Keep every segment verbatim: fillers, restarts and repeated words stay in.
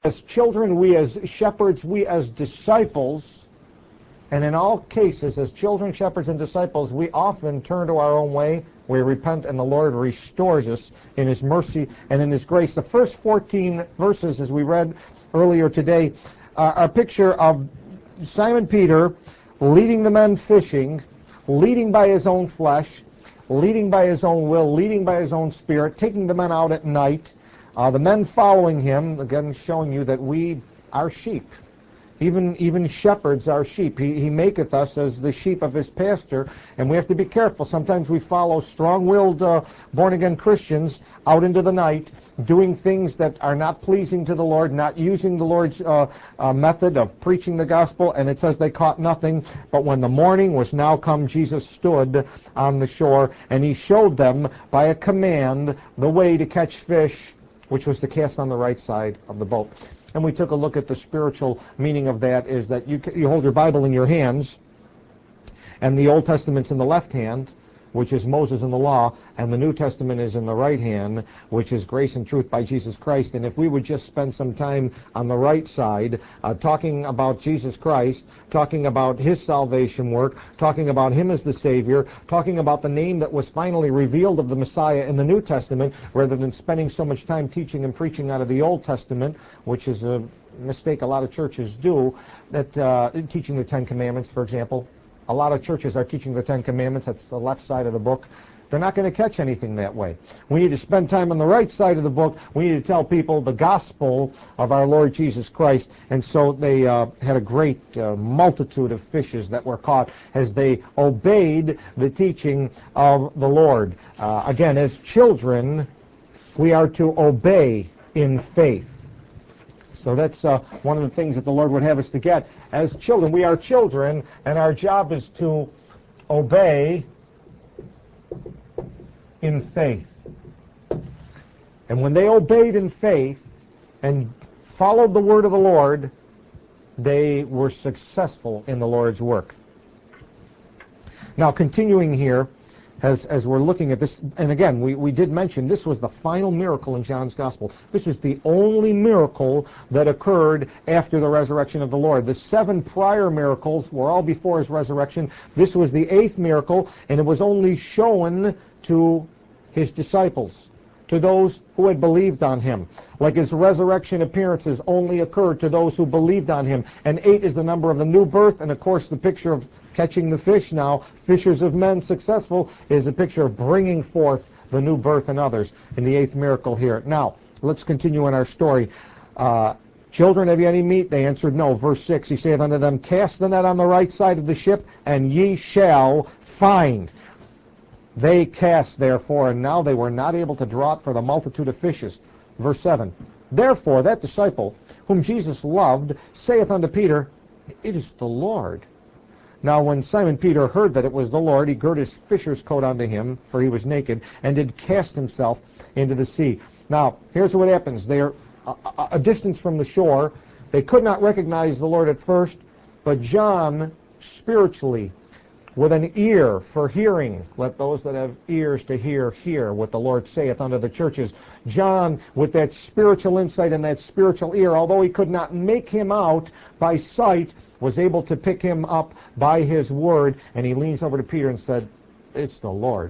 As children, we as shepherds, we as disciples, and in all cases, as children, shepherds, and disciples, we often turn to our own way. We repent, and the Lord restores us in His mercy and in His grace. The first fourteen verses, as we read earlier today, uh, are a picture of Simon Peter leading the men fishing, leading by his own flesh, leading by his own will, leading by his own spirit, taking the men out at night, uh, the men following him, again showing you that we are sheep. Even even shepherds are sheep. He, he maketh us as the sheep of his pasture, and we have to be careful. Sometimes we follow strong-willed, uh, born-again Christians out into the night, doing things that are not pleasing to the Lord, not using the Lord's uh, uh, method of preaching the gospel, and it says they caught nothing. But when the morning was now come, Jesus stood on the shore, and he showed them by a command the way to catch fish, which was to cast on the right side of the boat. And we took a look at the spiritual meaning of that is that you, you hold your Bible in your hands, and the Old Testament's in the left hand, which is Moses and the law, and the New Testament is in the right hand, which is grace and truth by Jesus Christ. And if we would just spend some time on the right side, uh, talking about Jesus Christ, talking about His salvation work, talking about Him as the Savior, talking about the name that was finally revealed of the Messiah in the New Testament, rather than spending so much time teaching and preaching out of the Old Testament, which is a mistake a lot of churches do, that uh, teaching the Ten Commandments, for example. A lot of churches are teaching the Ten Commandments. That's the left side of the book. They're not going to catch anything that way. We need to spend time on the right side of the book. We need to tell people the gospel of our Lord Jesus Christ. And so they uh, had a great uh, multitude of fishes that were caught as they obeyed the teaching of the Lord. Uh, again, as children, we are to obey in faith. So that's uh, one of the things that the Lord would have us to get. As children, we are children, and our job is to obey in faith. And when they obeyed in faith and followed the word of the Lord, they were successful in the Lord's work. Now, continuing here, As, as we're looking at this, and again, we, we did mention this was the final miracle in John's Gospel. This was the only miracle that occurred after the resurrection of the Lord. The seven prior miracles were all before His resurrection. This was the eighth miracle, and it was only shown to His disciples, to those who had believed on Him. Like His resurrection appearances only occurred to those who believed on Him. And eight is the number of the new birth, and of course the picture of catching the fish now, fishers of men successful, is a picture of bringing forth the new birth in others in the eighth miracle here. Now, let's continue in our story. Uh, Children, have ye any meat? They answered, no. Verse six, He saith unto them, cast the net on the right side of the ship, and ye shall find. They cast, therefore, and now they were not able to draw it for the multitude of fishes. Verse seven, therefore that disciple whom Jesus loved saith unto Peter, it is the Lord. Now when Simon Peter heard that it was the Lord, he girt his fisher's coat unto him, for he was naked, and did cast himself into the sea. Now, here's what happens. They're a, a distance from the shore. They could not recognize the Lord at first, but John, spiritually, with an ear for hearing, let those that have ears to hear, hear what the Lord saith unto the churches. John, with that spiritual insight and that spiritual ear, although he could not make him out by sight, was able to pick him up by his word, and he leans over to Peter and said, it's the Lord.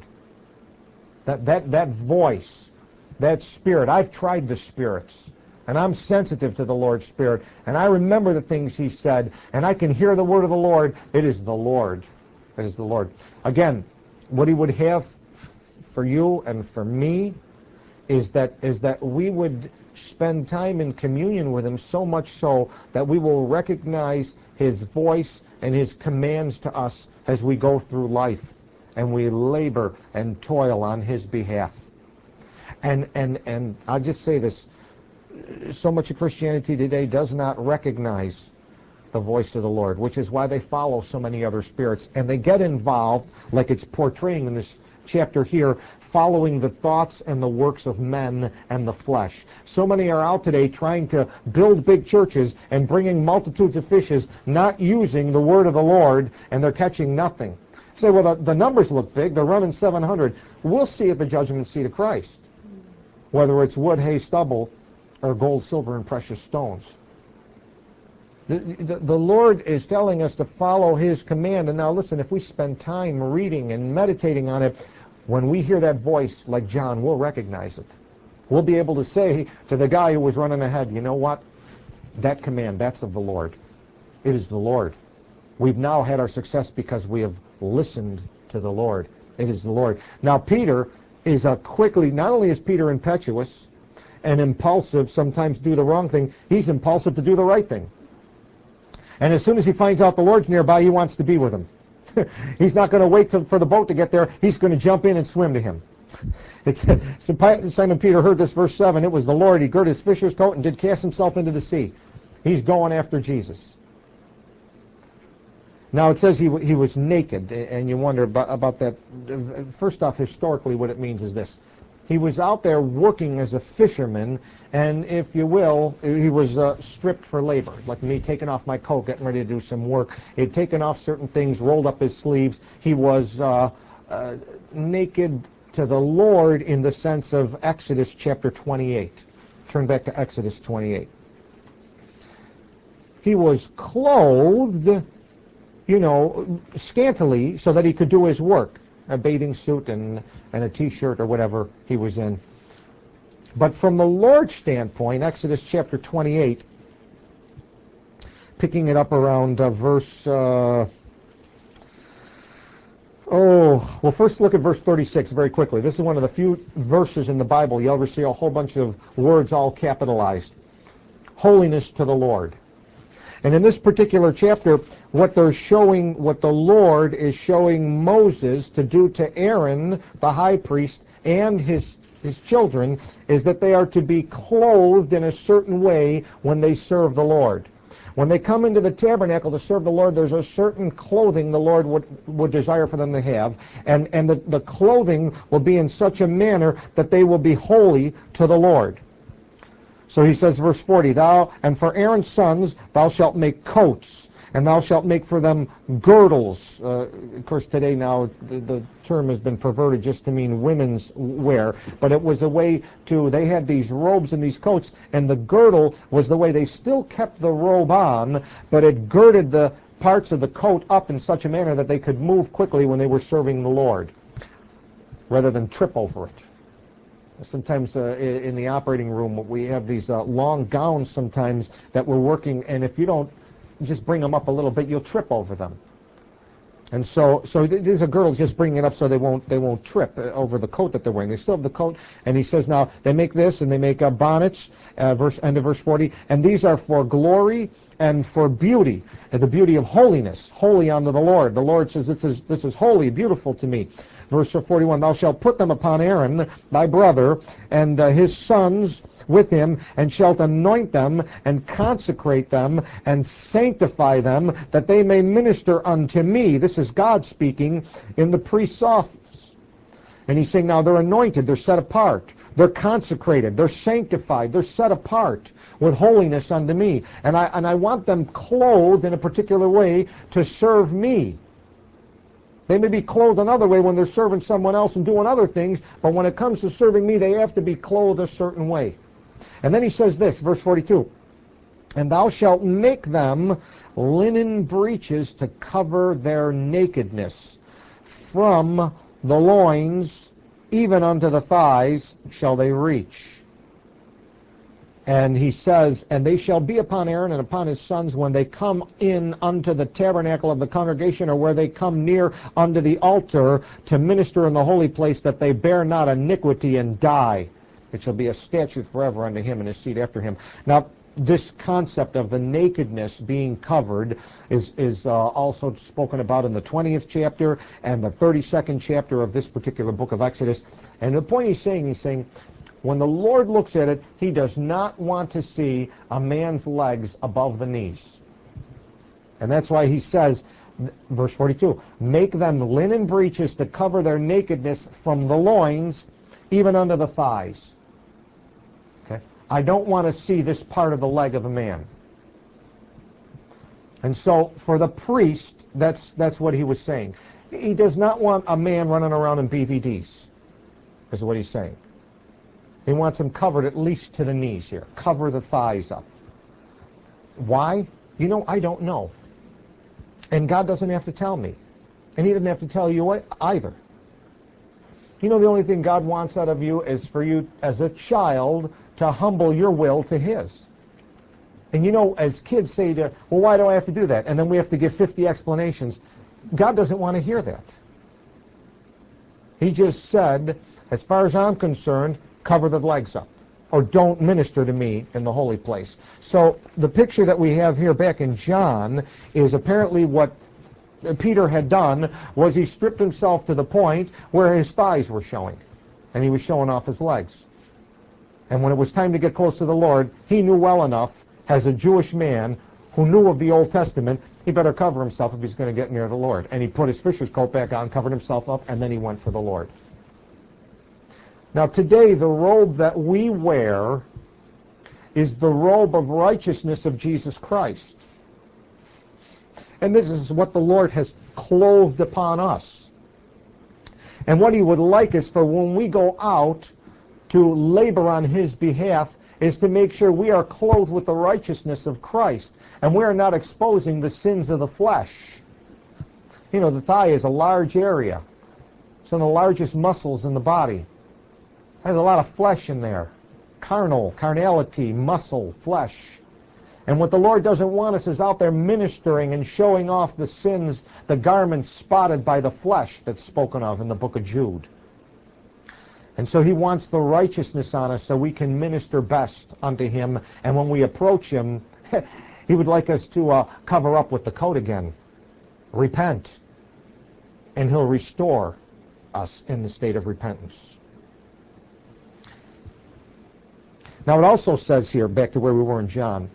That, that, that voice, that spirit, I've tried the spirits, and I'm sensitive to the Lord's Spirit, and I remember the things He said, and I can hear the word of the Lord. It is the Lord. It is the Lord. Again, what He would have for you and for me is that is that we would spend time in communion with Him, so much so that we will recognize His voice and His commands to us as we go through life and we labor and toil on His behalf. And and and I'll just say this, so much of Christianity today does not recognize the voice of the Lord, which is why they follow so many other spirits, and they get involved, like it's portraying in this chapter here, following the thoughts and the works of men and the flesh. So many are out today trying to build big churches and bringing multitudes of fishes, not using the word of the Lord, and they're catching nothing. You say, well, the, the numbers look big. They're running seven hundred. We'll see at the judgment seat of Christ whether it's wood, hay, stubble, or gold, silver, and precious stones. The, the, the Lord is telling us to follow His command. And now listen, if we spend time reading and meditating on it, when we hear that voice like John, we'll recognize it. We'll be able to say to the guy who was running ahead, you know what? That command, that's of the Lord. It is the Lord. We've now had our success because we have listened to the Lord. It is the Lord. Now Peter is a quickly, not only is Peter impetuous and impulsive, sometimes do the wrong thing, he's impulsive to do the right thing. And as soon as he finds out the Lord's nearby, he wants to be with him. He's not going to wait till, for the boat to get there. He's going to jump in and swim to him. It's, Simon Peter heard this, verse seven. It was the Lord. He girded his fisher's coat and did cast himself into the sea. He's going after Jesus. Now it says he, he was naked, and you wonder about, about that. First off, historically, what it means is this. He was out there working as a fisherman, and if you will, he was uh, stripped for labor. Like me taking off my coat, getting ready to do some work. He'd taken off certain things, rolled up his sleeves. He was uh, uh, naked to the Lord in the sense of Exodus chapter twenty-eight. Turn back to Exodus twenty-eight. He was clothed, you know, scantily so that he could do his work. A bathing suit and, and a t-shirt or whatever he was in. But from the Lord's standpoint, Exodus chapter twenty-eight, picking it up around uh, verse, uh, oh, well, first look at verse thirty-six very quickly. This is one of the few verses in the Bible you'll ever see a whole bunch of words all capitalized. Holiness to the Lord. And in this particular chapter, what they're showing, what the Lord is showing Moses to do to Aaron, the high priest, and his his children, is that they are to be clothed in a certain way when they serve the Lord. When they come into the tabernacle to serve the Lord, there's a certain clothing the Lord would, would desire for them to have, and, and the, the clothing will be in such a manner that they will be holy to the Lord. So he says, verse forty, Thou, and for Aaron's sons, thou shalt make coats, and thou shalt make for them girdles. Uh, of course, today now, the, the term has been perverted just to mean women's wear, but it was a way to, they had these robes and these coats, and the girdle was the way they still kept the robe on, but it girded the parts of the coat up in such a manner that they could move quickly when they were serving the Lord, rather than trip over it. Sometimes uh, in the operating room, we have these uh, long gowns sometimes that we're working, and if you don't just bring them up a little bit, you'll trip over them. And so, so th these are girdles, just bringing it up so they won't they won't trip over the coat that they're wearing. They still have the coat, and he says now they make this and they make uh, bonnets. Uh, verse end of verse forty, and these are for glory and for beauty, and the beauty of holiness, holy unto the Lord. The Lord says this is this is holy, beautiful to me. Verse forty-one, Thou shalt put them upon Aaron, thy brother, and uh, his sons with him, and shalt anoint them, and consecrate them, and sanctify them, that they may minister unto me. This is God speaking in the priest's office. And he's saying now they're anointed, they're set apart, they're consecrated, they're sanctified, they're set apart with holiness unto me. And I, and I want them clothed in a particular way to serve me. They may be clothed another way when they're serving someone else and doing other things, but when it comes to serving me, they have to be clothed a certain way. And then he says this, verse forty-two, And thou shalt make them linen breeches to cover their nakedness. From the loins even unto the thighs shall they reach. And he says, And they shall be upon Aaron and upon his sons when they come in unto the tabernacle of the congregation, or where they come near unto the altar to minister in the holy place, that they bear not iniquity and die. It shall be a statute forever unto him and his seed after him. Now, this concept of the nakedness being covered is, is uh, also spoken about in the twentieth chapter and the thirty-second chapter of this particular book of Exodus. And the point he's saying, he's saying, when the Lord looks at it, he does not want to see a man's legs above the knees. And that's why he says, verse forty-two, Make them linen breeches to cover their nakedness from the loins even unto the thighs. Okay? I don't want to see this part of the leg of a man. And so for the priest, that's, that's what he was saying. He does not want a man running around in B V Ds, is what he's saying. He wants them covered at least to the knees here. Cover the thighs up. Why? You know, I don't know. And God doesn't have to tell me. And He doesn't have to tell you either. You know, the only thing God wants out of you is for you, as a child, to humble your will to His. And you know, as kids say to, well, why do I have to do that? And then we have to give fifty explanations. God doesn't want to hear that. He just said, as far as I'm concerned, cover the legs up, or don't minister to me in the holy place. So the picture that we have here back in John is apparently what Peter had done was he stripped himself to the point where his thighs were showing, and he was showing off his legs. And when it was time to get close to the Lord, he knew well enough, as a Jewish man who knew of the Old Testament, he better cover himself if he's going to get near the Lord. And he put his fisher's coat back on, covered himself up, and then he went for the Lord. Now today, the robe that we wear is the robe of righteousness of Jesus Christ. And this is what the Lord has clothed upon us. And what He would like is for when we go out to labor on His behalf is to make sure we are clothed with the righteousness of Christ, and we are not exposing the sins of the flesh. You know, the thigh is a large area. It's one of the largest muscles in the body. There's a lot of flesh in there. Carnal, carnality, muscle, flesh. And what the Lord doesn't want us is out there ministering and showing off the sins, the garments spotted by the flesh that's spoken of in the book of Jude. And so He wants the righteousness on us so we can minister best unto Him. And when we approach Him, He would like us to uh, cover up with the coat again. Repent. And He'll restore us in the state of repentance. Now it also says here, back to where we were in John,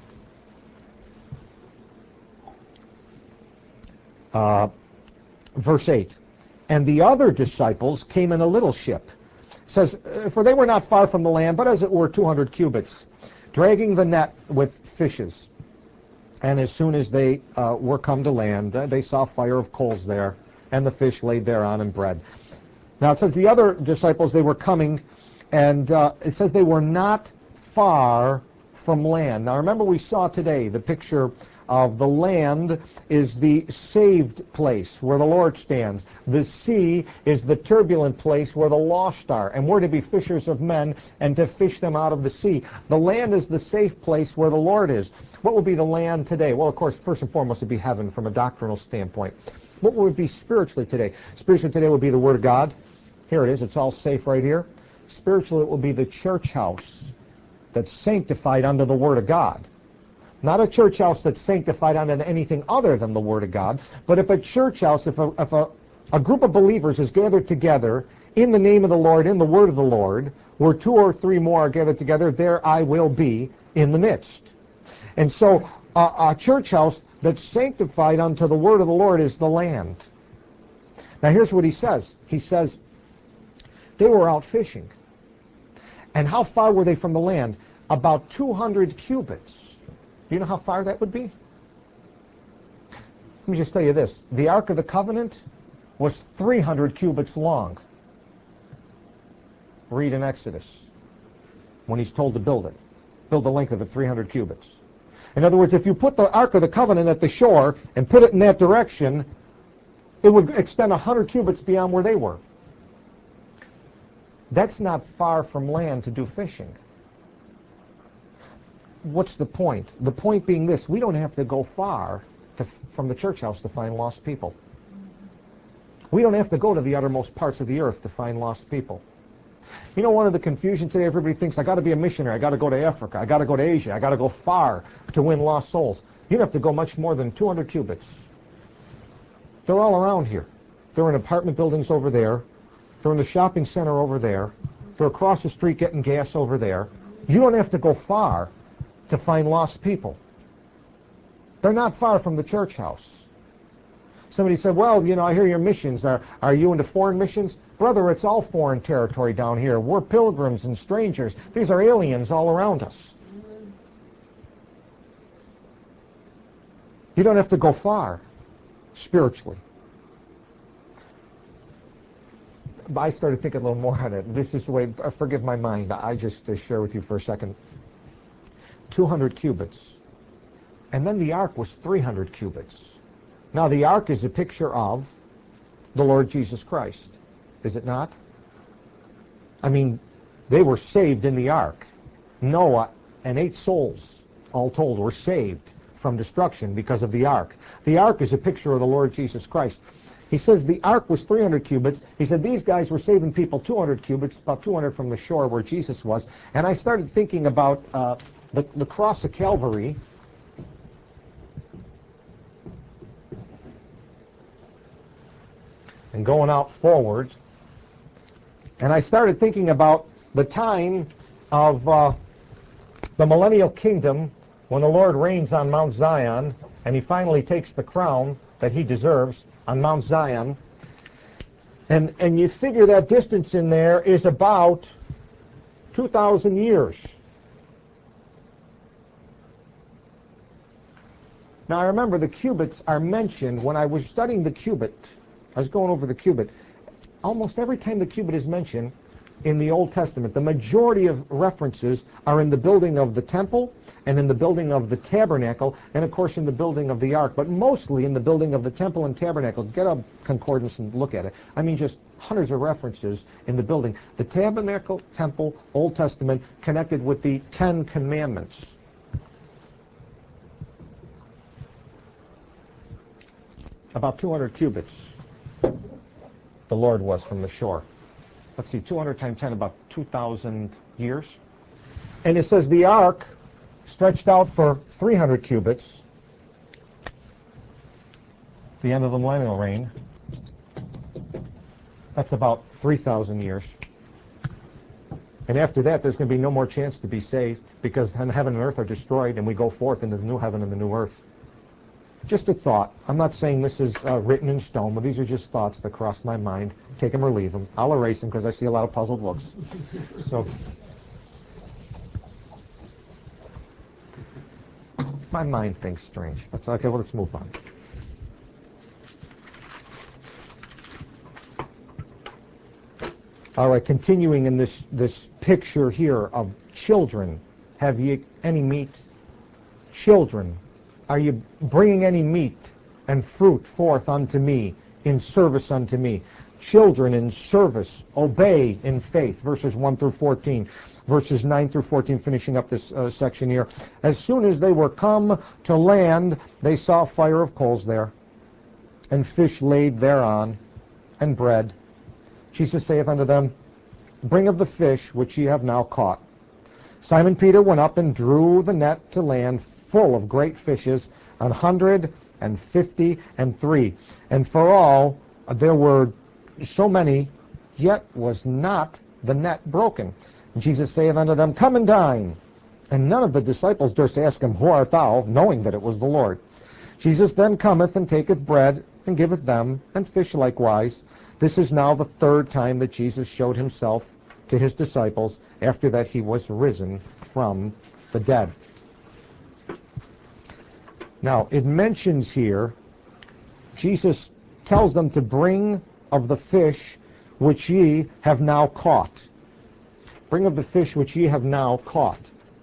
uh, verse eight, and the other disciples came in a little ship. It says, for they were not far from the land, but as it were two hundred cubits, dragging the net with fishes. And as soon as they uh, were come to land, uh, they saw fire of coals there, and the fish laid thereon and bread. Now it says the other disciples, they were coming, and uh, it says they were not far from land. Now remember, we saw today the picture of the land is the saved place where the Lord stands. The sea is the turbulent place where the lost are. And we're to be fishers of men and to fish them out of the sea. The land is the safe place where the Lord is. What would be the land today? Well, of course, first and foremost, it would be heaven from a doctrinal standpoint. What would it be spiritually today? Spiritually today would be the Word of God. Here it is. It's all safe right here. Spiritually, it will be the church house that's sanctified under the Word of God. Not a church house that's sanctified unto anything other than the Word of God, but if a church house, if a, if a, a group of believers is gathered together in the name of the Lord, in the Word of the Lord, where two or three more are gathered together, there I will be in the midst. And so uh, a church house that's sanctified unto the Word of the Lord is the land. Now here's what he says. He says, they were out fishing. And how far were they from the land? About two hundred cubits. Do you know how far that would be? Let me just tell you this. The Ark of the Covenant was three hundred cubits long. Read in Exodus when he's told to build it. Build the length of it three hundred cubits. In other words, if you put the Ark of the Covenant at the shore and put it in that direction, it would extend one hundred cubits beyond where they were. That's not far from land to do fishing. What's the point? The point being this: we don't have to go far to, from the church house to find lost people. We don't have to go to the uttermost parts of the earth to find lost people. You know, one of the confusion today, everybody thinks, I got to be a missionary, I got to go to Africa, I got to go to Asia, I got to go far to win lost souls. You don't have to go much more than two hundred cubits. They're all around here. They're in apartment buildings over there. They're in the shopping center over there. They're across the street getting gas over there. You don't have to go far to find lost people. They're not far from the church house. Somebody said, well, you know, I hear your missions. Are, are you into foreign missions? Brother, it's all foreign territory down here. We're pilgrims and strangers. These are aliens all around us. You don't have to go far spiritually. I started thinking a little more on it. This is the way, uh, forgive my mind, I just uh, share with you for a second. two hundred cubits. And then the ark was three hundred cubits. Now the ark is a picture of the Lord Jesus Christ, is it not? I mean, they were saved in the ark. Noah and eight souls, all told, were saved from destruction because of the ark. The ark is a picture of the Lord Jesus Christ. He says the ark was three hundred cubits. He said these guys were saving people two hundred cubits, about two hundred from the shore where Jesus was. And I started thinking about uh, the, the cross of Calvary. And going out forward. And I started thinking about the time of uh, the millennial kingdom when the Lord reigns on Mount Zion and he finally takes the crown that he deserves on Mount Zion. And, and you figure that distance in there is about two thousand years. Now I remember the cubits are mentioned when I was studying the cubit. I was going over the cubit. Almost every time the cubit is mentioned in the Old Testament, the majority of references are in the building of the temple and in the building of the tabernacle and, of course, in the building of the ark, but mostly in the building of the temple and tabernacle. Get a concordance and look at it. I mean, just hundreds of references in the building. The tabernacle, temple, Old Testament, connected with the Ten Commandments. About two hundred cubits the Lord was from the shore. Let's see, two hundred times ten, about two thousand years. And it says the ark stretched out for three hundred cubits, the end of the millennial reign. That's about three thousand years. And after that, there's going to be no more chance to be saved because heaven and earth are destroyed and we go forth into the new heaven and the new earth. Just a thought. I'm not saying this is uh, written in stone, but these are just thoughts that crossed my mind. Take them or leave them. I'll erase them because I see a lot of puzzled looks. So, my mind thinks strange. That's okay. Well, let's move on. All right. Continuing in this this picture here of children. Have ye any meat? Children. Are you bringing any meat and fruit forth unto me, in service unto me? Children in service, obey in faith, verses one through fourteen. Verses nine through fourteen, finishing up this uh, section here. As soon as they were come to land, they saw a fire of coals there, and fish laid thereon, and bread. Jesus saith unto them, bring of the fish which ye have now caught. Simon Peter went up and drew the net to land, full of great fishes, an hundred and fifty and three. And for all uh, there were so many, yet was not the net broken. And Jesus saith unto them, come and dine. And none of the disciples durst ask him, who art thou? Knowing that it was the Lord. Jesus then cometh and taketh bread, and giveth them, and fish likewise. This is now the third time that Jesus showed himself to his disciples, after that he was risen from the dead. Now, it mentions here, Jesus tells them to bring of the fish which ye have now caught. Bring of the fish which ye have now caught.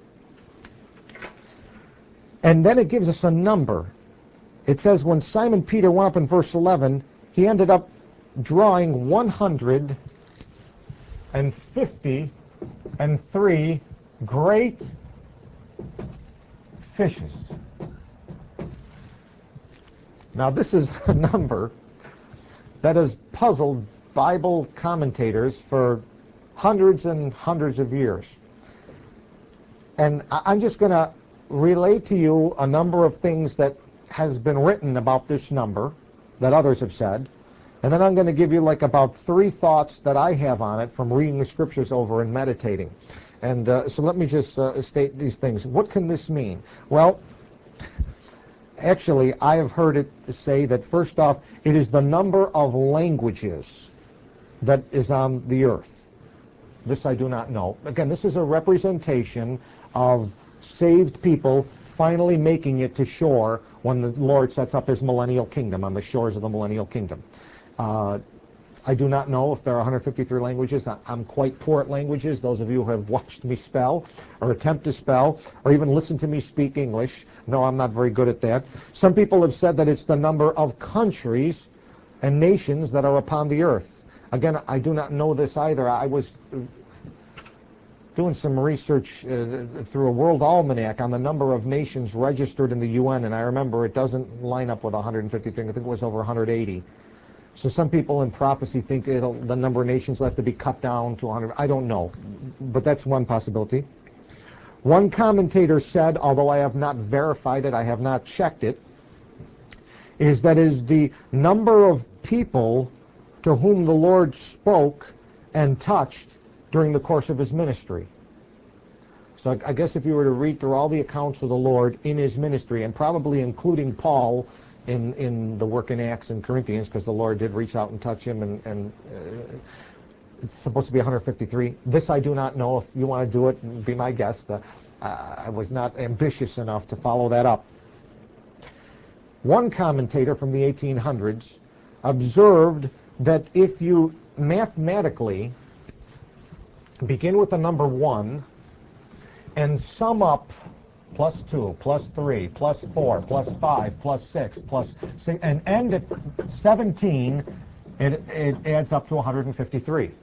And then it gives us a number. It says when Simon Peter went up in verse eleven, he ended up drawing one hundred fifty and three great fishes. Now this is a number that has puzzled Bible commentators for hundreds and hundreds of years. And I'm just going to relate to you a number of things that has been written about this number that others have said. And then I'm going to give you like about three thoughts that I have on it from reading the scriptures over and meditating. And uh, so let me just uh, state these things. What can this mean? Well, actually, I have heard it say that, first off, it is the number of languages that is on the earth. This I do not know. Again, this is a representation of saved people finally making it to shore when the Lord sets up his millennial kingdom, on the shores of the millennial kingdom. Uh, I do not know if there are one hundred fifty-three languages. I'm quite poor at languages. Those of you who have watched me spell or attempt to spell or even listen to me speak English know I'm not very good at that. Some people have said that it's the number of countries and nations that are upon the earth. Again, I do not know this either. I was doing some research uh, through a World Almanac on the number of nations registered in the U N, and I remember it doesn't line up with one hundred fifty-three. I think it was over one hundred eighty. So some people in prophecy think it'll, the number of nations will have to be cut down to one hundred. I don't know, but that's one possibility. One commentator said, although I have not verified it, I have not checked it, is that is the number of people to whom the Lord spoke and touched during the course of his ministry. So I guess if you were to read through all the accounts of the Lord in his ministry, and probably including Paul in, in the work in Acts and Corinthians, because the Lord did reach out and touch him, and, and uh, it's supposed to be one hundred fifty-three. This I do not know. If you want to do it, be my guest. Uh, I was not ambitious enough to follow that up. One commentator from the eighteen hundreds observed that if you mathematically begin with the number one and sum up plus two, plus three, plus four, plus five, plus six, plus six, and end at seventeen, it, it adds up to one hundred fifty-three.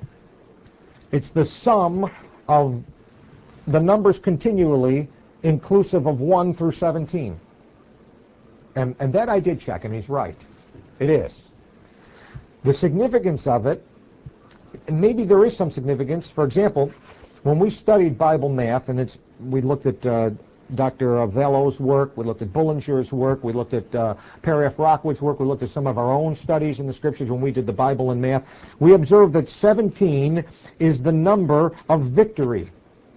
It's the sum of the numbers continually inclusive of one through seventeen. And, and that I did check, and he's right. It is. The significance of it, and maybe there is some significance. For example, when we studied Bible math, and it's we looked at uh, Doctor Vello's work, we looked at Bullinger's work, we looked at uh, Perry F. Rockwood's work, we looked at some of our own studies in the Scriptures when we did the Bible and math, we observed that seventeen is the number of victory.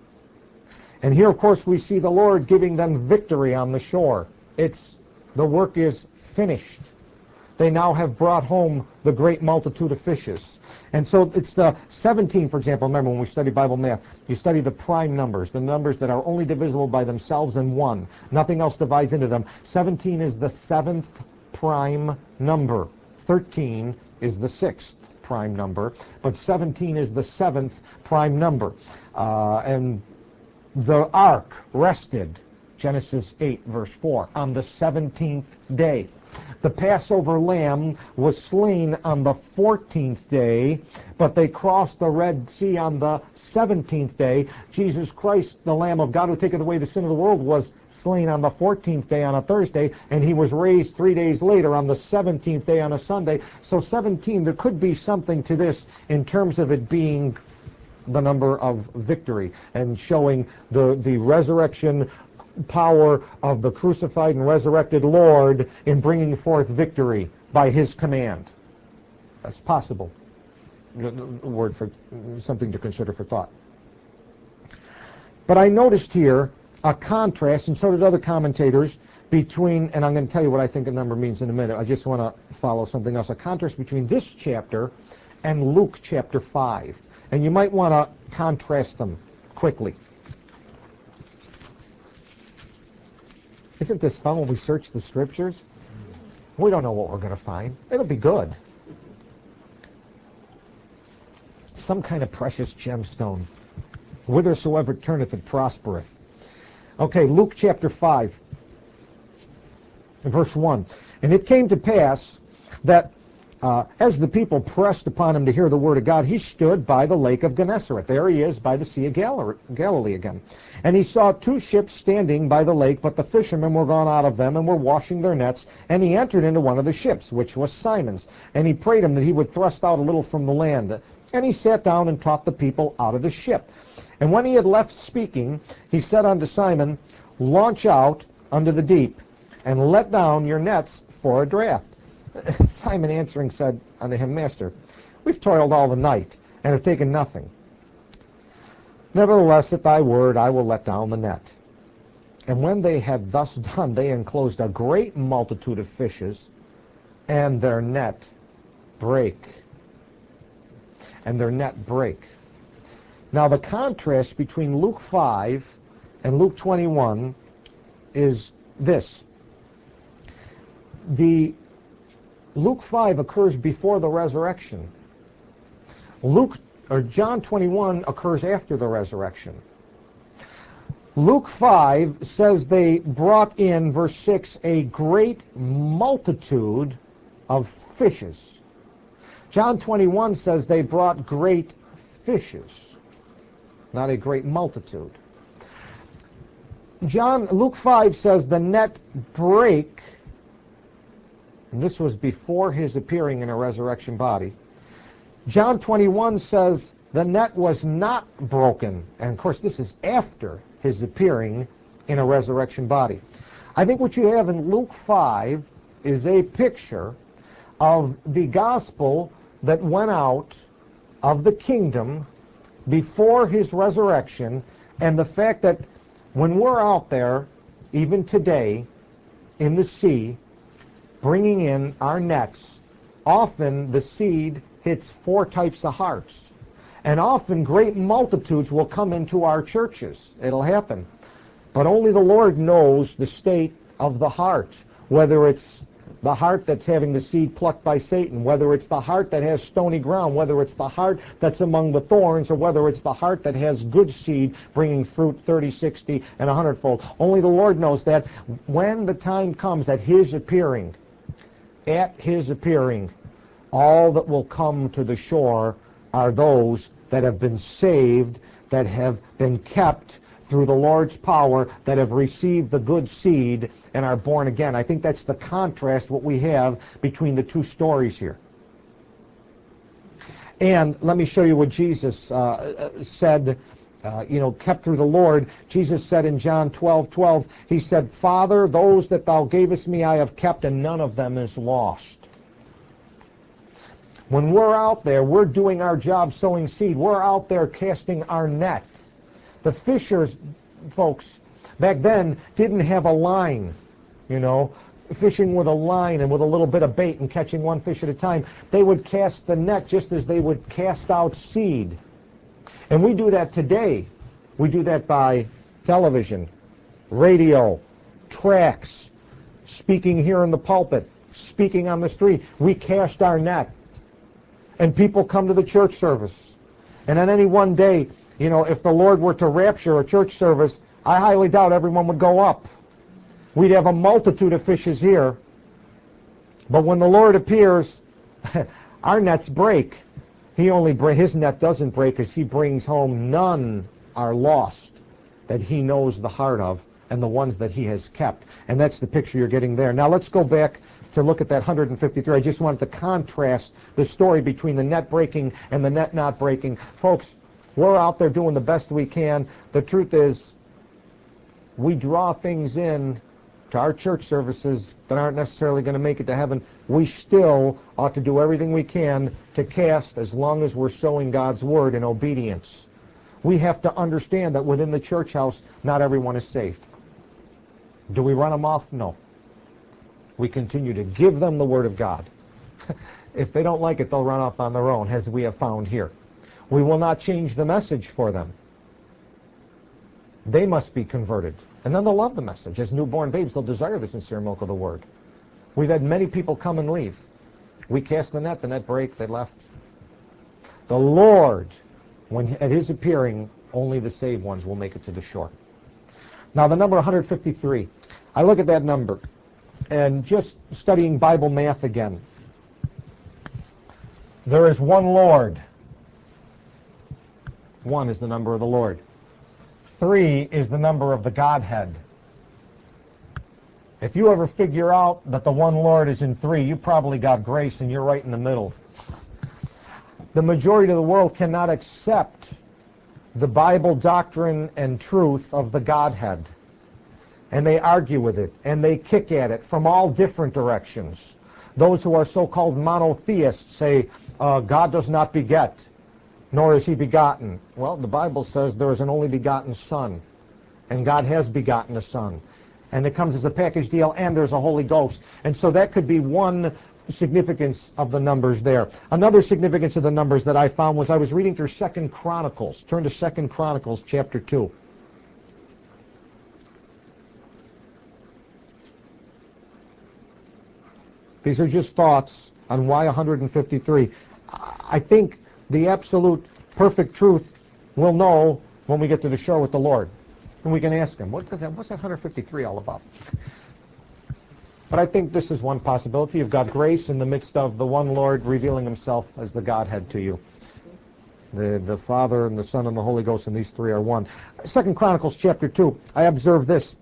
And here, of course, we see the Lord giving them victory on the shore. It's the work is finished. They now have brought home the great multitude of fishes. And so it's the seventeen, for example. Remember, when we study Bible math, you study the prime numbers, the numbers that are only divisible by themselves and one. Nothing else divides into them. seventeen is the seventh prime number. thirteen is the sixth prime number. But seventeen is the seventh prime number. Uh, and the ark rested, Genesis eight, verse four, on the seventeenth day. The Passover lamb was slain on the fourteenth day, but they crossed the Red Sea on the seventeenth day. Jesus Christ, the Lamb of God who taketh away the sin of the world, was slain on the fourteenth day on a Thursday, and he was raised three days later on the seventeenth day on a Sunday. So seventeen, there could be something to this in terms of it being the number of victory and showing the, the resurrection power of the crucified and resurrected Lord in bringing forth victory by his command. That's possible. A word for something to consider for thought. But I noticed here a contrast, and so did other commentators, between, and I'm going to tell you what I think a number means in a minute. I just want to follow something else. A contrast between this chapter and Luke chapter five. And you might want to contrast them quickly. Isn't this fun when we search the Scriptures? We don't know what we're going to find. It'll be good. Some kind of precious gemstone. Whithersoever turneth, it prospereth. Okay, Luke chapter five, verse one. And it came to pass that Uh, as the people pressed upon him to hear the word of God, he stood by the lake of Gennesaret. There he is by the Sea of Galilee again. And he saw two ships standing by the lake, but the fishermen were gone out of them and were washing their nets. And he entered into one of the ships, which was Simon's. And he prayed him that he would thrust out a little from the land. And he sat down and taught the people out of the ship. And when he had left speaking, he said unto Simon, Launch out unto the deep, and let down your nets for a draught. Simon answering said unto him, Master, we've toiled all the night, and have taken nothing. Nevertheless, at thy word I will let down the net. And when they had thus done, they enclosed a great multitude of fishes, and their net brake. And their net brake. Now the contrast between Luke five and Luke twenty-one is this. The Luke five occurs before the resurrection. Luke or John twenty-one occurs after the resurrection. Luke five says they brought in, verse six, a great multitude of fishes. John twenty-one says they brought great fishes, not a great multitude. John Luke five says the net brake, and this was before his appearing in a resurrection body. John twenty-one says the net was not broken, and of course this is after his appearing in a resurrection body. I think what you have in Luke five is a picture of the gospel that went out of the kingdom before his resurrection, and the fact that when we're out there, even today, in the sea, bringing in our nets, often the seed hits four types of hearts. And often great multitudes will come into our churches. It'll happen. But only the Lord knows the state of the heart, whether it's the heart that's having the seed plucked by Satan, whether it's the heart that has stony ground, whether it's the heart that's among the thorns, or whether it's the heart that has good seed bringing fruit thirty, sixty, and a hundredfold. Only the Lord knows that. When the time comes at his appearing, at his appearing, all that will come to the shore are those that have been saved, that have been kept through the Lord's power, that have received the good seed and are born again. I think that's the contrast what we have between the two stories here. And let me show you what Jesus uh, said, uh, you know, kept through the Lord. Jesus said in John twelve twelve, he said, Father, those that thou gavest me I have kept, and none of them is lost. When we're out there, we're doing our job sowing seed. We're out there casting our net. The fishers, folks, back then didn't have a line, you know, fishing with a line and with a little bit of bait and catching one fish at a time. They would cast the net just as they would cast out seed. And we do that today. We do that by television, radio, tracts, speaking here in the pulpit, speaking on the street. We cast our net. And people come to the church service. And on any one day, you know, if the Lord were to rapture a church service, I highly doubt everyone would go up. We'd have a multitude of fishes here. But when the Lord appears, our nets break. He only bra- his net doesn't break as he brings home none are lost that he knows the heart of, and the ones that he has kept. And that's the picture you're getting there. Now let's go back to look at that one hundred fifty-three. I just wanted to contrast the story between the net breaking and the net not breaking. Folks, we're out there doing the best we can. The truth is, we draw things in to our church services that aren't necessarily going to make it to heaven. We still ought to do everything we can to cast as long as we're sowing God's word in obedience. We have to understand that within the church house, not everyone is saved. Do we run them off? No. We continue to give them the Word of God. If they don't like it, they'll run off on their own, as we have found here. We will not change the message for them. They must be converted. And then they'll love the message. As newborn babes, they'll desire the sincere milk of the Word. We've had many people come and leave. We cast the net, the net break, they left. The Lord, when at His appearing, only the saved ones will make it to the shore. Now the number one hundred fifty-three. I look at that number, and just studying Bible math again. There is one Lord. One is the number of the Lord. Three is the number of the Godhead. If you ever figure out that the one Lord is in three, you probably got grace and you're right in the middle. The majority of the world cannot accept the Bible doctrine and truth of the Godhead. And they argue with it, and they kick at it from all different directions. Those who are so-called monotheists say, uh, God does not beget, nor is He begotten. Well, the Bible says there is an only begotten Son, and God has begotten a Son. And it comes as a package deal, and there's a Holy Ghost. And so that could be one significance of the numbers there. Another significance of the numbers that I found was I was reading through Second Chronicles. Turn to Second Chronicles chapter two. These are just thoughts on why one hundred fifty-three. I think the absolute perfect truth we'll know when we get to the shore with the Lord. And we can ask him, what does that, what's that one hundred fifty-three all about? But I think this is one possibility. You've got grace in the midst of the one Lord revealing himself as the Godhead to you. The, the Father and the Son and the Holy Ghost, and these three are one. Second Chronicles chapter two, I observe this.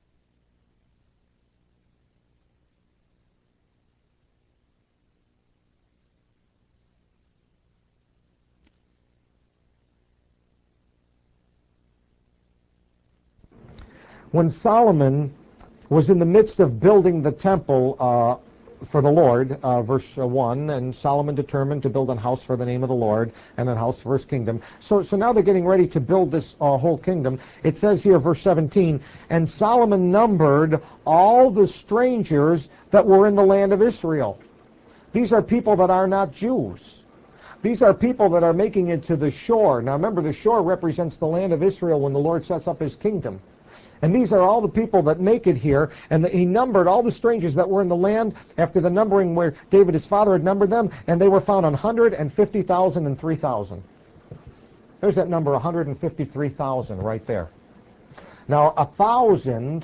When Solomon was in the midst of building the temple uh, for the Lord, uh, verse one, and Solomon determined to build a house for the name of the Lord and a house for his kingdom. So, so now they're getting ready to build this uh, whole kingdom. It says here, verse seventeen, and Solomon numbered all the strangers that were in the land of Israel. These are people that are not Jews. These are people that are making it to the shore. Now remember, the shore represents the land of Israel when the Lord sets up his kingdom. And these are all the people that make it here. And the, he numbered all the strangers that were in the land after the numbering where David, his father, had numbered them. And they were found one hundred fifty thousand and three thousand. There's that number, one hundred fifty-three thousand right there. Now, a thousand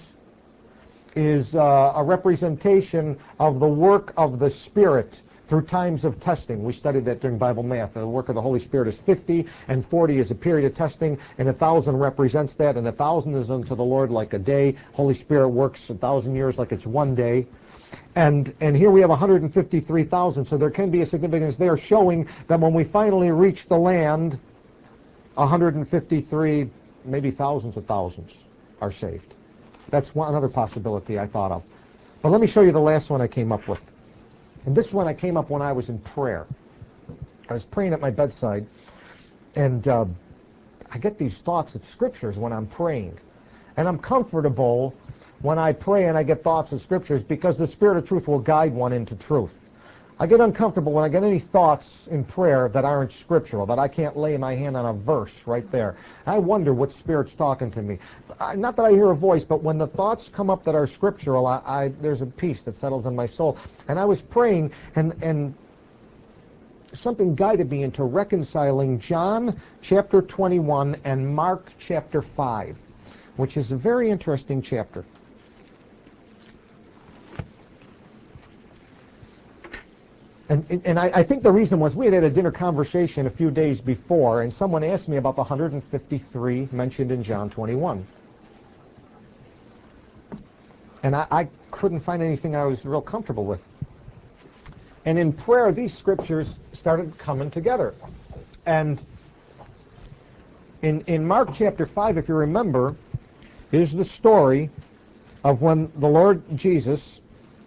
is uh, a representation of the work of the Spirit through times of testing. We studied that during Bible math. The work of the Holy Spirit is fifty, and forty is a period of testing, and a thousand represents that, and a thousand is unto the Lord like a day. Holy Spirit works a thousand years like it's one day. And and here we have one hundred fifty-three thousand, so there can be a significance there showing that when we finally reach the land, one hundred fifty-three, maybe thousands of thousands are saved. That's one another possibility I thought of. But let me show you the last one I came up with. And this one I came up when I was in prayer. I was praying at my bedside, and uh, I get these thoughts of scriptures when I'm praying. And I'm comfortable when I pray and I get thoughts of scriptures because the Spirit of truth will guide one into truth. I get uncomfortable when I get any thoughts in prayer that aren't scriptural, that I can't lay my hand on a verse right there. I wonder what Spirit's talking to me. I, not that I hear a voice, but when the thoughts come up that are scriptural, I, I, there's a peace that settles in my soul. And I was praying, and, and something guided me into reconciling John chapter twenty-one and Mark chapter five, which is a very interesting chapter. And, and I, I think the reason was we had had a dinner conversation a few days before, and someone asked me about the one hundred fifty-three mentioned in John twenty-one. And I, I couldn't find anything I was real comfortable with. And in prayer, these scriptures started coming together. And in, in Mark chapter five, if you remember, is the story of when the Lord Jesus,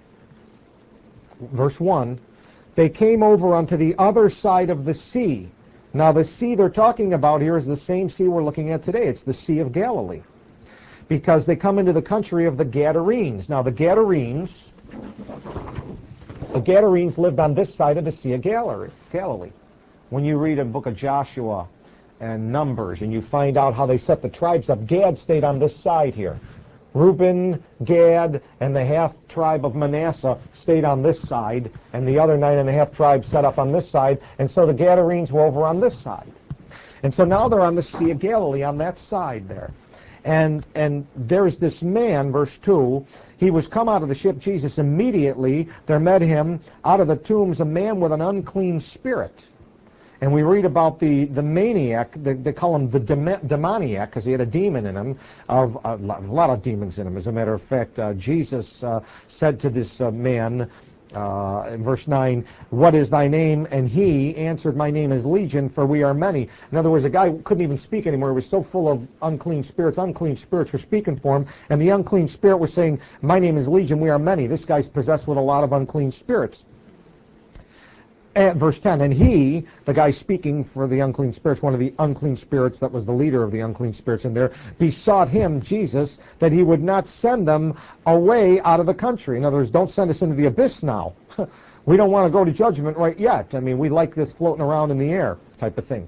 verse one, they came over onto the other side of the sea. Now the sea they're talking about here is the same sea we're looking at today. It's the Sea of Galilee. Because they come into the country of the Gadarenes. Now the Gadarenes, the Gadarenes lived on this side of the Sea of Galilee. When you read a book of Joshua and Numbers and you find out how they set the tribes up, Gad stayed on this side here. Reuben, Gad, and the half tribe of Manasseh stayed on this side, and the other nine and a half tribes set up on this side, and so the Gadarenes were over on this side. And so now they're on the Sea of Galilee on that side there. And and there's this man, verse two, he was come out of the ship, Jesus, immediately there met him out of the tombs a man with an unclean spirit. And we read about the, the maniac, they, they call him the dem- demoniac, because he had a demon in him, of uh, a lot of demons in him. As a matter of fact, uh, Jesus uh, said to this uh, man, uh, in verse nine, what is thy name? And he answered, my name is Legion, for we are many. In other words, the guy couldn't even speak anymore. He was so full of unclean spirits. Unclean spirits were speaking for him, and the unclean spirit was saying, my name is Legion, we are many. This guy's possessed with a lot of unclean spirits. At verse ten, and he, the guy speaking for the unclean spirits, one of the unclean spirits that was the leader of the unclean spirits in there, besought him, Jesus, that he would not send them away out of the country. In other words, don't send us into the abyss now. We don't want to go to judgment right yet. I mean, we like this floating around in the air type of thing.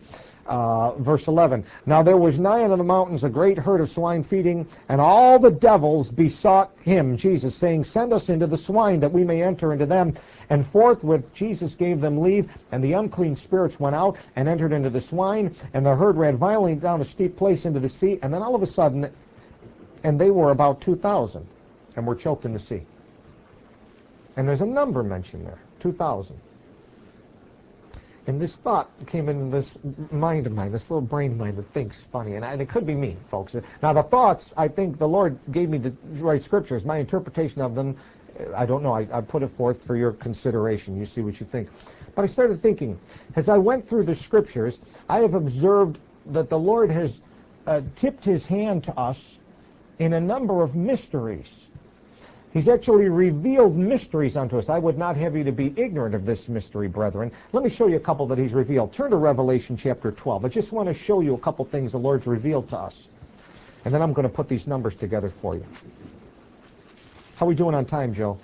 Uh, verse eleven, now there was nigh unto the mountains a great herd of swine feeding, and all the devils besought him, Jesus, saying, send us into the swine, that we may enter into them. And forthwith Jesus gave them leave, and the unclean spirits went out and entered into the swine, and the herd ran violently down a steep place into the sea, and then all of a sudden, and they were about two thousand, and were choked in the sea. And there's a number mentioned there, two thousand. And this thought came into this mind of mine, this little brain of mine that thinks funny. And, I, and it could be me, folks. Now, the thoughts, I think the Lord gave me the right scriptures. My interpretation of them, I don't know. I, I put it forth for your consideration. You see what you think. But I started thinking, as I went through the scriptures, I have observed that the Lord has uh, tipped his hand to us in a number of mysteries. He's actually revealed mysteries unto us. I would not have you to be ignorant of this mystery, brethren. Let me show you a couple that he's revealed. Turn to Revelation chapter twelve. I just want to show you a couple things the Lord's revealed to us. And then I'm going to put these numbers together for you. How are we doing on time, Joe?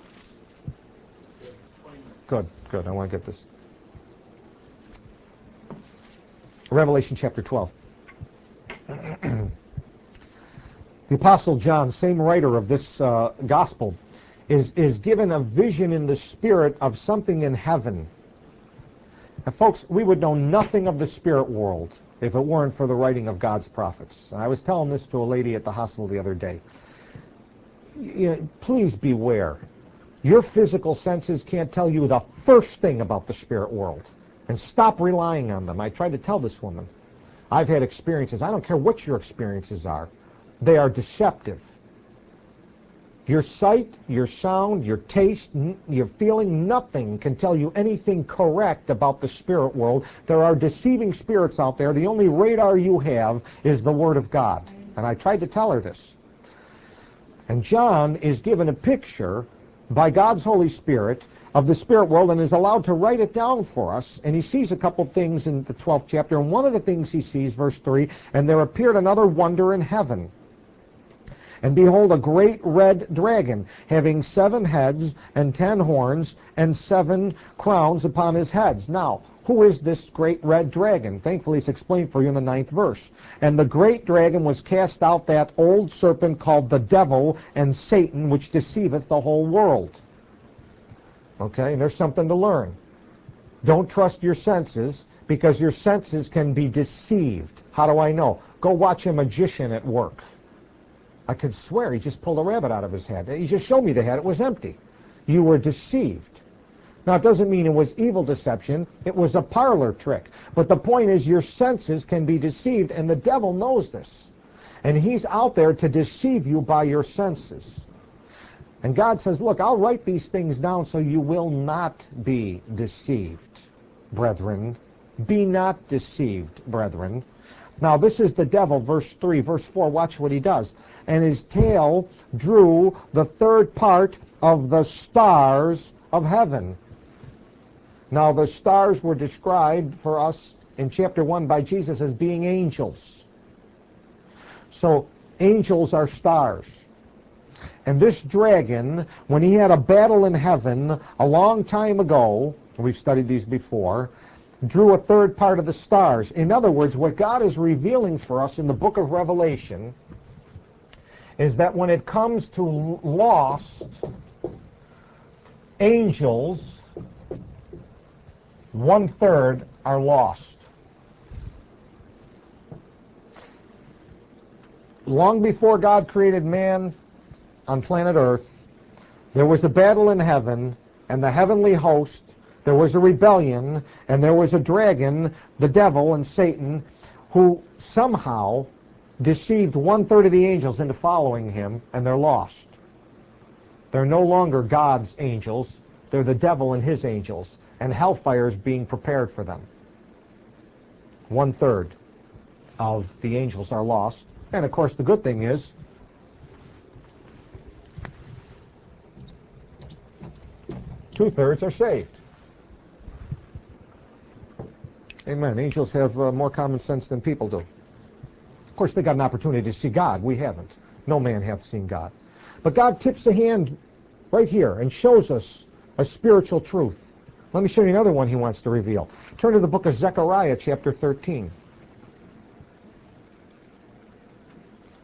Good, good. I want to get this. Revelation chapter twelve. The Apostle John, same writer of this uh, gospel, is, is given a vision in the spirit of something in heaven. Now, folks, we would know nothing of the spirit world if it weren't for the writing of God's prophets. And I was telling this to a lady at the hospital the other day. You know, please beware. Your physical senses can't tell you the first thing about the spirit world. And stop relying on them. I tried to tell this woman. I've had experiences. I don't care what your experiences are. They are deceptive. Your sight, your sound, your taste, your feeling, nothing can tell you anything correct about the spirit world. There are deceiving spirits out there. The only radar you have is the Word of God. And I tried to tell her this. And John is given a picture by God's Holy Spirit of the spirit world and is allowed to write it down for us. And he sees a couple things in the twelfth chapter. And one of the things he sees, verse three, and there appeared another wonder in heaven. And behold, a great red dragon, having seven heads and ten horns and seven crowns upon his heads. Now, who is this great red dragon? Thankfully, it's explained for you in the ninth verse. And the great dragon was cast out, that old serpent called the devil and Satan, which deceiveth the whole world. Okay, there's something to learn. Don't trust your senses, because your senses can be deceived. How do I know? Go watch a magician at work. I could swear he just pulled a rabbit out of his head. He just showed me the head. It was empty. You were deceived. Now, it doesn't mean it was evil deception. It was a parlor trick. But the point is, your senses can be deceived, and the devil knows this. And he's out there to deceive you by your senses. And God says, look, I'll write these things down so you will not be deceived, brethren. Be not deceived, brethren. Now, this is the devil, verse three. Verse four, watch what he does. And his tail drew the third part of the stars of heaven. Now, the stars were described for us in chapter one by Jesus as being angels. So, angels are stars. And this dragon, when he had a battle in heaven a long time ago, we've studied these before, drew a third part of the stars. In other words, what God is revealing for us in the book of Revelation is that when it comes to lost angels, one-third are lost. Long before God created man on planet Earth, there was a battle in heaven, and the heavenly host, there was a rebellion, and there was a dragon, the devil and Satan, who somehow deceived one-third of the angels into following him, and they're lost. They're no longer God's angels. They're the devil and his angels, and hellfire is being prepared for them. One-third of the angels are lost. And, of course, the good thing is two-thirds are saved. Amen. Angels have uh, more common sense than people do. Of course, they got an opportunity to see God. We haven't. No man hath seen God. But God tips a hand right here and shows us a spiritual truth. Let me show you another one he wants to reveal. Turn to the book of Zechariah, chapter thirteen.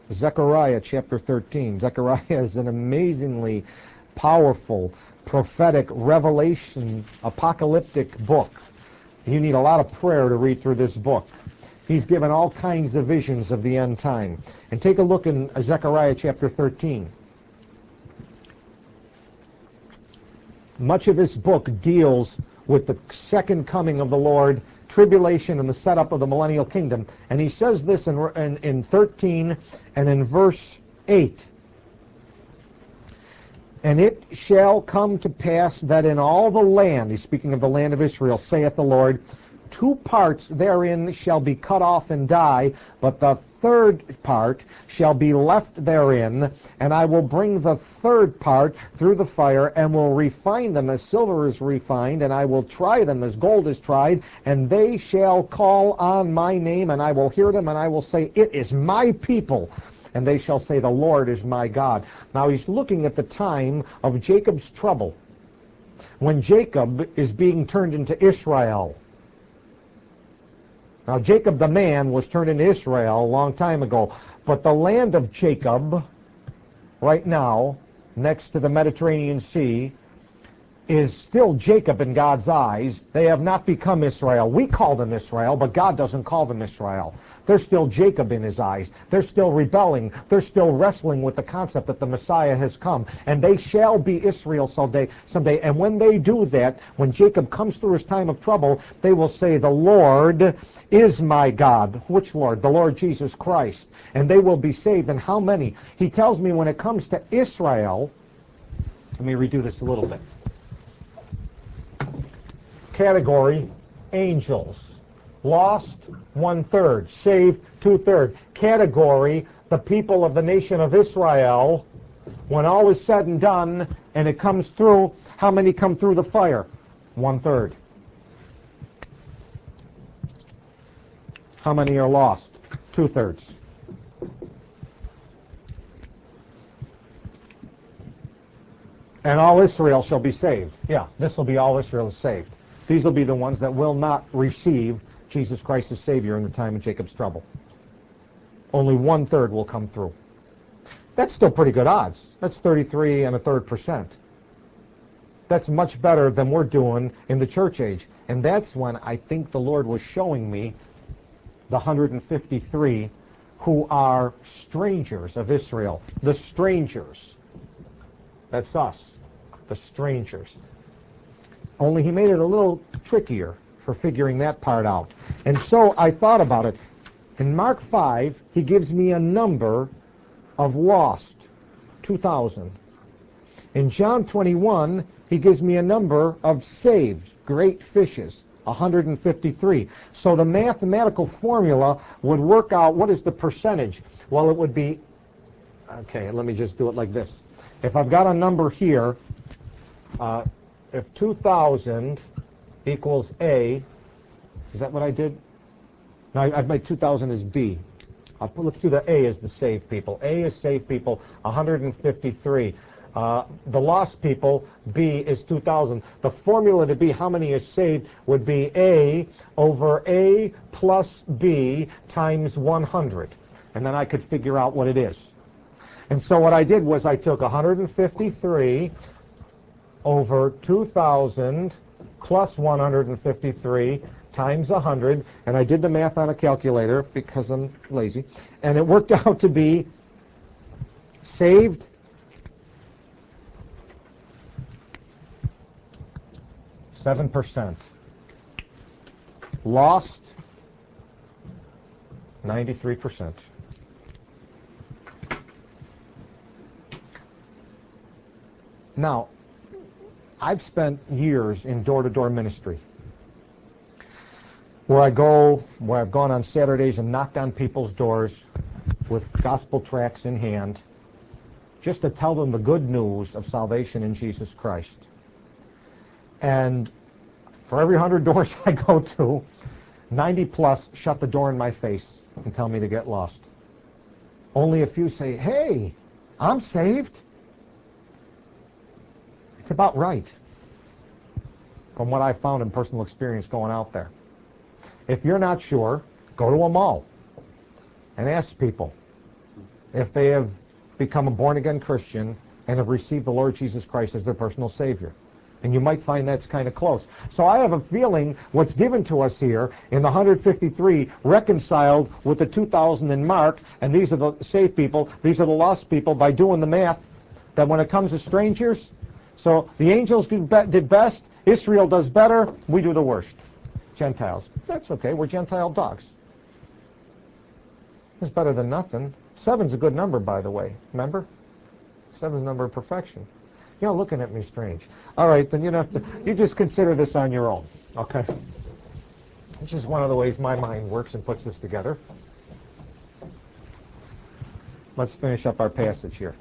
Zechariah chapter thirteen. Zechariah is an amazingly powerful, prophetic, revelation, apocalyptic book. You need a lot of prayer to read through this book. He's given all kinds of visions of the end time. And take a look in Zechariah chapter thirteen. Much of this book deals with the second coming of the Lord, tribulation, and the setup of the millennial kingdom. And he says this in, in, in thirteen and in verse eight. And it shall come to pass that in all the land, he's speaking of the land of Israel, saith the Lord, two parts therein shall be cut off and die, but the third part shall be left therein, and I will bring the third part through the fire, and will refine them as silver is refined, and I will try them as gold is tried, and they shall call on my name, and I will hear them, and I will say, it is my people. And they shall say, the Lord is my God. Now he's looking at the time of Jacob's trouble, when Jacob is being turned into Israel. Now Jacob the man was turned into Israel a long time ago, but the land of Jacob right now, next to the Mediterranean Sea, is still Jacob in God's eyes. They have not become Israel. We call them Israel, but God doesn't call them Israel. They're still Jacob in his eyes. They're still rebelling. They're still wrestling with the concept that the Messiah has come. And they shall be Israel someday. someday. And when they do that, when Jacob comes through his time of trouble, they will say, the Lord is my God. Which Lord? The Lord Jesus Christ. And they will be saved. And how many? He tells me when it comes to Israel, let me redo this a little bit. Category, angels. Lost, one-third. Saved, two-thirds. Category, the people of the nation of Israel. When all is said and done, and it comes through, how many come through the fire? One-third. How many are lost? Two-thirds. And all Israel shall be saved. Yeah, this will be all Israel is saved. These will be the ones that will not receive Jesus Christ as Savior in the time of Jacob's trouble. Only one-third will come through. That's still pretty good odds. That's thirty-three and a third percent. That's much better than we're doing in the church age. And that's when I think the Lord was showing me the one hundred fifty-three who are strangers of Israel. The strangers. That's us. The strangers. Only he made it a little trickier for figuring that part out. And so I thought about it. In Mark five, he gives me a number of lost, two thousand. In John twenty-one, he gives me a number of saved, great fishes, one hundred fifty-three. So the mathematical formula would work out, what is the percentage? Well, it would be, okay, let me just do it like this. If I've got a number here, uh, if two thousand equals A, is that what I did? No, I, I've made two thousand as B. I'll put, let's do the A as the saved people. A is saved people, one hundred fifty-three. Uh, the lost people, B is two thousand. The formula to be how many is saved would be A over A plus B times one hundred. And then I could figure out what it is. And so what I did was I took one hundred fifty-three over two thousand plus one hundred fifty-three times one hundred, and I did the math on a calculator because I'm lazy, and it worked out to be saved seven percent, lost ninety-three percent. Now, I've spent years in door-to-door ministry where I go, where I've gone on Saturdays and knocked on people's doors with gospel tracts in hand just to tell them the good news of salvation in Jesus Christ. And for every hundred doors I go to, ninety plus shut the door in my face and tell me to get lost. Only a few say, hey, I'm saved. It's about right, from what I found in personal experience going out there. If you're not sure, go to a mall and ask people. if they have become a born-again Christian and have received the Lord Jesus Christ as their personal Savior. And you might find that's kind of close. So I have a feeling what's given to us here in the one hundred fifty-three reconciled with the two thousand in Mark, and these are the saved people, these are the lost people, by doing the math, that when it comes to strangers, so the angels do be- did best, Israel does better, we do the worst. Gentiles. That's okay, we're Gentile dogs. It's better than nothing. Seven's a good number, by the way. Remember? Seven's a number of perfection. You're looking at me strange. All right, then you don't have to. You just consider this on your own, okay? It's just one of the ways my mind works and puts this together. Let's finish up our passage here.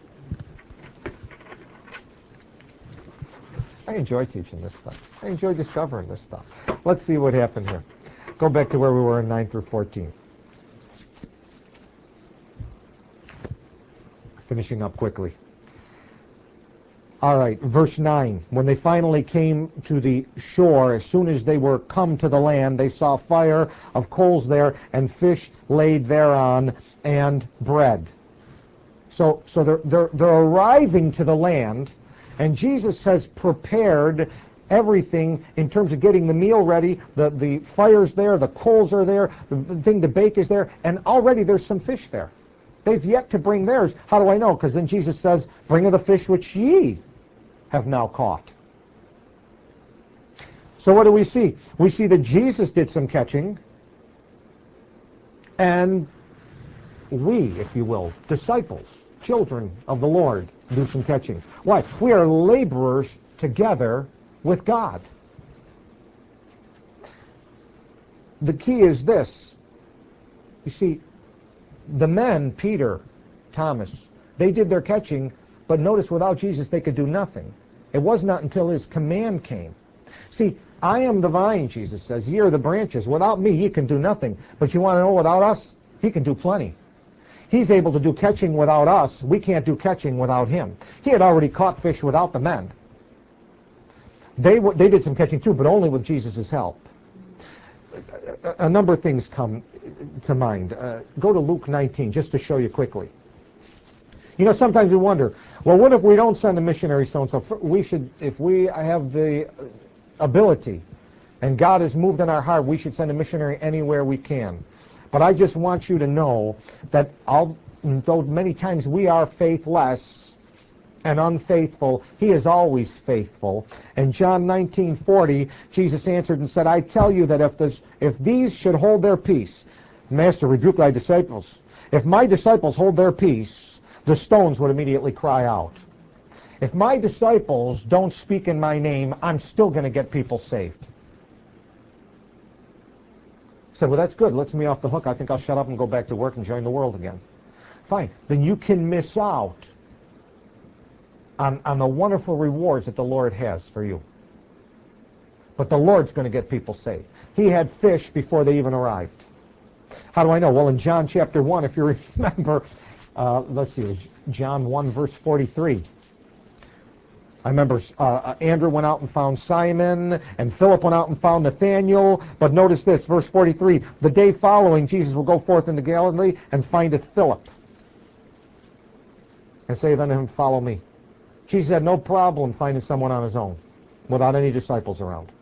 I enjoy teaching this stuff. I enjoy discovering this stuff. Let's see what happened here. Go back to where we were in nine through fourteen. Finishing up quickly. All right, verse nine. When they finally came to the shore, as soon as they were come to the land, they saw fire of coals there, and fish laid thereon, and bread. So, so they're, they're, they're arriving to the land, and Jesus has prepared everything in terms of getting the meal ready. The, the fire's there, the coals are there, the thing to bake is there, and already there's some fish there. They've yet to bring theirs. How do I know? Because then Jesus says, bring of the fish which ye have now caught. So what do we see? We see that Jesus did some catching, and we, if you will, disciples, children of the Lord, do some catching. Why? We are laborers together with God. The key is this. You see, the men, Peter, Thomas, they did their catching, but notice without Jesus they could do nothing. It was not until his command came. See, I am the vine, Jesus says. Ye are the branches. Without me, ye can do nothing. But you want to know, without us, he can do plenty. He's able to do catching without us. We can't do catching without him. He had already caught fish without the men. They, w- they did some catching too, but only with Jesus' help. A, a number of things come to mind. Uh, go to Luke nineteen, just to show you quickly. You know, sometimes we wonder, well, what if we don't send a missionary so-and-so? We should, if we have the ability and God has moved in our heart, we should send a missionary anywhere we can. But I just want you to know that although many times we are faithless and unfaithful, he is always faithful. In John nineteen forty, Jesus answered and said, I tell you that if, this, if these should hold their peace, Master, rebuke thy disciples. If my disciples hold their peace, the stones would immediately cry out. If my disciples don't speak in my name, I'm still going to get people saved. I said, well, that's good. Lets me off the hook. I think I'll shut up and go back to work and join the world again. Fine. Then you can miss out on, on the wonderful rewards that the Lord has for you. But the Lord's going to get people saved. He had fish before they even arrived. How do I know? Well, in John chapter one, if you remember, uh, let's see, it was John one, verse forty-three. I remember uh, Andrew went out and found Simon, and Philip went out and found Nathanael. But notice this, verse forty-three. The day following, Jesus will go forth into Galilee and findeth Philip, and saith unto him, follow me. Jesus had no problem finding someone on his own, without any disciples around.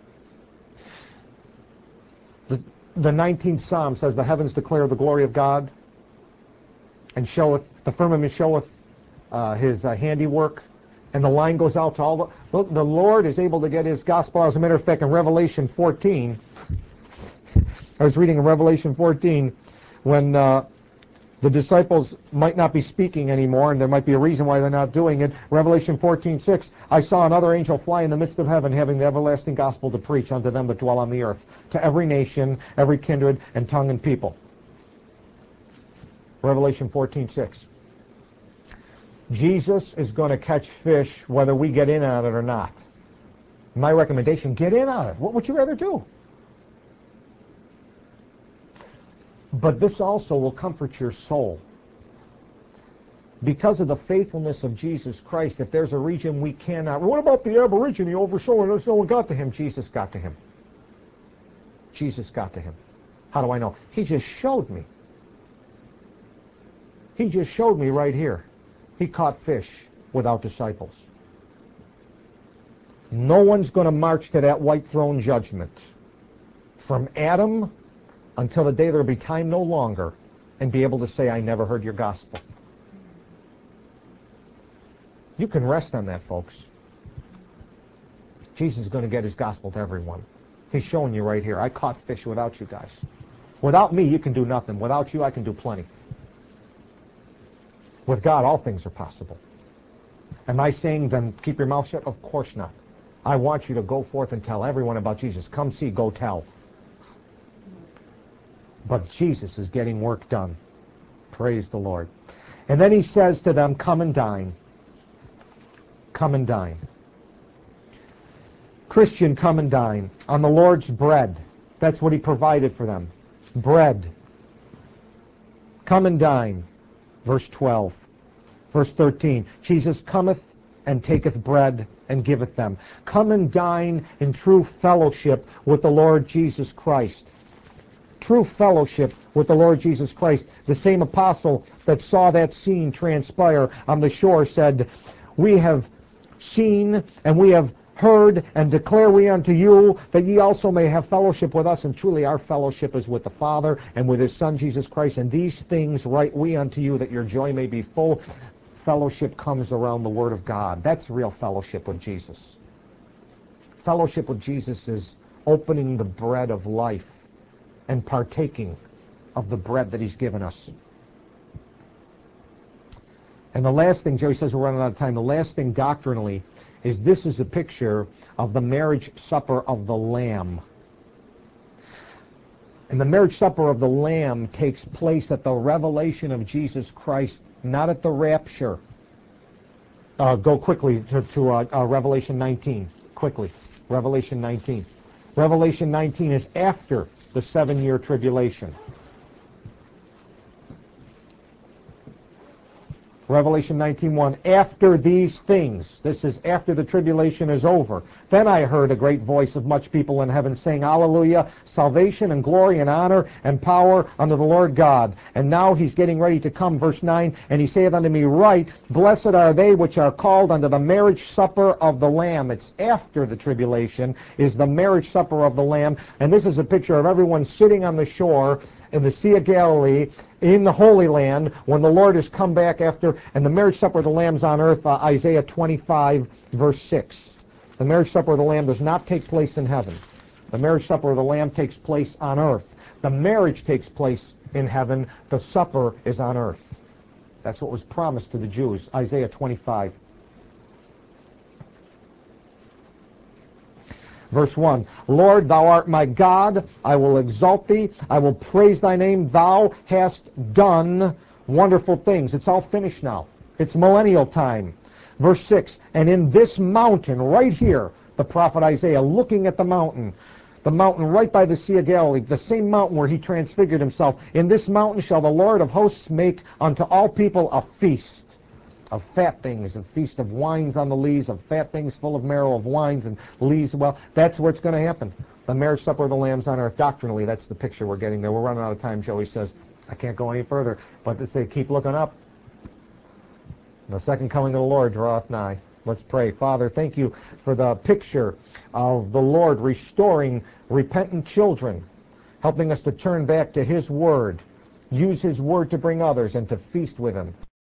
The, the nineteenth Psalm says, the heavens declare the glory of God, and showeth, the firmament showeth uh, his uh, handiwork. And the line goes out to all the... Look, the Lord is able to get his gospel. As a matter of fact, in Revelation fourteen, I was reading in Revelation fourteen, when uh, the disciples might not be speaking anymore, and there might be a reason why they're not doing it. Revelation fourteen six, I saw another angel fly in the midst of heaven, having the everlasting gospel to preach unto them that dwell on the earth, to every nation, every kindred, and tongue and people. Revelation fourteen six. Jesus is going to catch fish whether we get in on it or not. My recommendation, get in on it. What would you rather do? But this also will comfort your soul. Because of the faithfulness of Jesus Christ, if there's a region we cannot... What about the Aborigine over so and no one got to him? Jesus got to him. Jesus got to him. How do I know? He just showed me. He just showed me right here. He caught fish without disciples. No one's going to march to that white throne judgment from Adam until the day there will be time no longer and be able to say, I never heard your gospel. You can rest on that, folks. Jesus is going to get his gospel to everyone. He's showing you right here. I caught fish without you guys. Without me, you can do nothing. Without you, I can do plenty. With God, all things are possible. Am I saying then keep your mouth shut? Of course not. I want you to go forth and tell everyone about Jesus. Come see, go tell. But Jesus is getting work done. Praise the Lord. And then he says to them, come and dine. Come and dine. Christian, come and dine on the Lord's bread. That's what he provided for them. Bread. Come and dine. Verse twelve. Verse thirteen. Jesus cometh and taketh bread and giveth them. Come and dine in true fellowship with the Lord Jesus Christ. True fellowship with the Lord Jesus Christ. The same apostle that saw that scene transpire on the shore said, we have seen and we have heard and declare we unto you that ye also may have fellowship with us. And truly our fellowship is with the Father and with his Son Jesus Christ. And these things write we unto you that your joy may be full. Fellowship comes around the Word of God. That's real fellowship with Jesus. Fellowship with Jesus is opening the bread of life and partaking of the bread that he's given us. And the last thing, Joey says we're running out of time, the last thing doctrinally is this is a picture of the marriage supper of the Lamb. And the marriage supper of the Lamb takes place at the revelation of Jesus Christ, not at the rapture. Uh, go quickly to, to uh, uh, Revelation nineteen. Quickly. Revelation nineteen. Revelation nineteen is after the seven-year tribulation. Revelation nineteen one, after these things, this is after the tribulation is over. Then I heard a great voice of much people in heaven saying, Hallelujah, salvation and glory and honor and power unto the Lord God. And now he's getting ready to come, verse nine, and he saith unto me, Write, blessed are they which are called unto the marriage supper of the Lamb. It's after the tribulation is the marriage supper of the Lamb. And this is a picture of everyone sitting on the shore in the Sea of Galilee, in the Holy Land, when the Lord has come back after, and the marriage supper of the Lamb's on earth, uh, Isaiah twenty-five, verse six. The marriage supper of the Lamb does not take place in heaven. The marriage supper of the Lamb takes place on earth. The marriage takes place in heaven. The supper is on earth. That's what was promised to the Jews, Isaiah twenty-five. Verse one, Lord, thou art my God, I will exalt thee, I will praise thy name, thou hast done wonderful things. It's all finished now. It's millennial time. Verse six, and in this mountain, right here, the prophet Isaiah looking at the mountain, the mountain right by the Sea of Galilee, the same mountain where he transfigured himself, in this mountain shall the Lord of hosts make unto all people a feast of fat things, and feast of wines on the lees, of fat things full of marrow, of wines and lees. Well, that's where it's going to happen. The marriage supper of the Lamb's on earth. Doctrinally, that's the picture we're getting there. We're running out of time, Joey says. I can't go any further. But to say, keep looking up. The second coming of the Lord draweth nigh. Let's pray. Father, thank you for the picture of the Lord restoring repentant children, helping us to turn back to his word, use his word to bring others, and to feast with him.